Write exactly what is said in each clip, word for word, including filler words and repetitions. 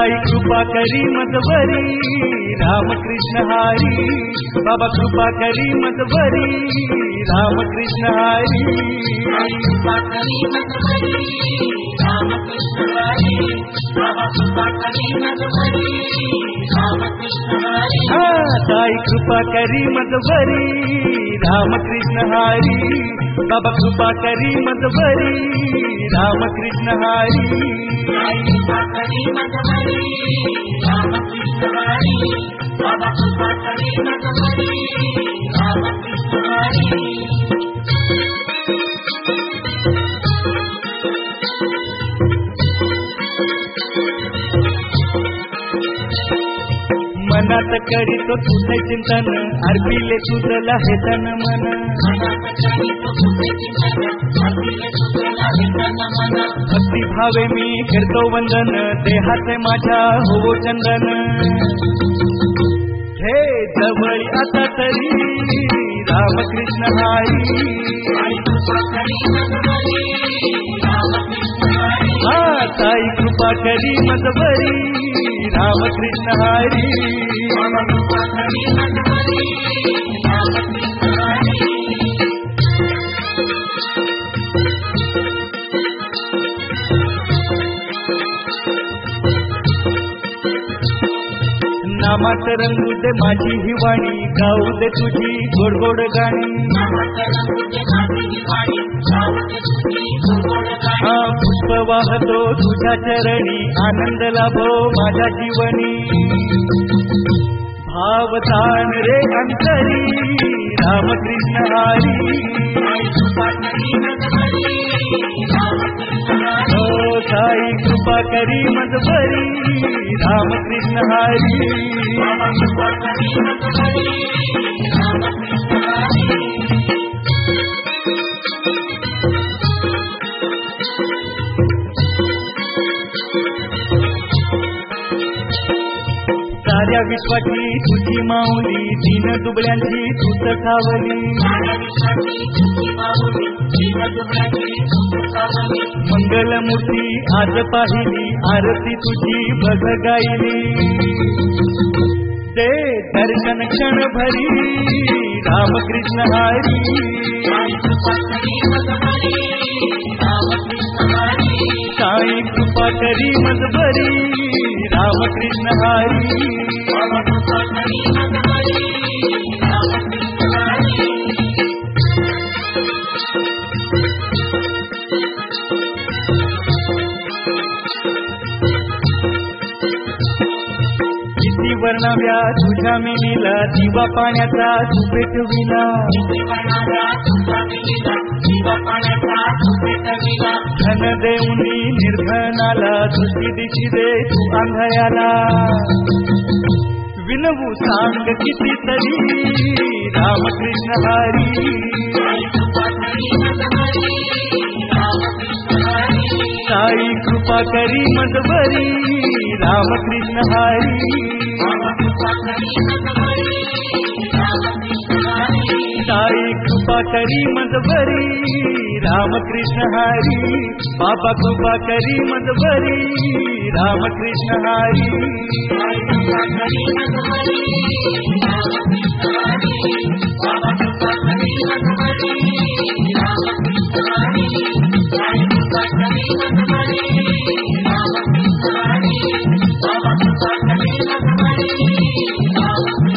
साई कृपा करी मजवरी रामकृष्ण हरी बाबा कृपा करी मजवरी रामकृष्ण हरी साई कृपा करी मजवरी रामकृष्ण हरी बाबा कृपा करी मजवरी रामकृष्ण हरी साई कृपा करी मजवरी रामकृष्ण हरी बाबा कृपा करी मजवरी रामकृष्ण हरी साई कृपा करी मजवरी रामकृष्ण हरी बाबा कृपा करी मजवरी रामकृष्ण हरी मनात करी तो तुझे चिंतन अर्पिले तुझला हे तन मन भक्ती भावे मी करतो वंदन देहाचे माझ्या हो चंदन हे जवळी आता तरी रामकृष्ण हरी हा साई कृपा करी मजवरी रामकृष्ण हरी नामात रंगू दे माझी ही वाणी गाऊ दे तुझी गोड गोड गाणी हा पुष्प वाहतो तुझ्या चरणी आनंद लाभो माझ्या जीवनी भावदान रे अंतरी रामकृष्ण हरी हो साई कृपा करी मजवरी रामकृष्ण हरी साऱ्या विश्वाची तुझी माऊली दीन दुबळ्यांची तूच ठावली मंगलमूर्ती आज पाहिली आरती तुझी बघ गायली दे दर्शन क्षण भरी रामकृष्ण हरी साई कृपा करी मजबरी रामकृष्ण हरी किती वर्णाव्या तुझ्या मिलीला दिवा पाण्याचा तू पेटविला धन देऊनी निर्धनाला दृष्टी दिशी दे तू आंधळ्याला विनवू सांग किती तरी रामकृष्ण हरी साई कृपा करी मजबरी रामकृष्ण हरी साई कृपा करी मजबरी रामकृष्ण हरी बाबा कृपा करी मजबरी रामकृष्ण हरी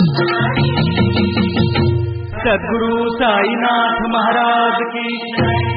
सद्गुरु साईनाथ महाराज की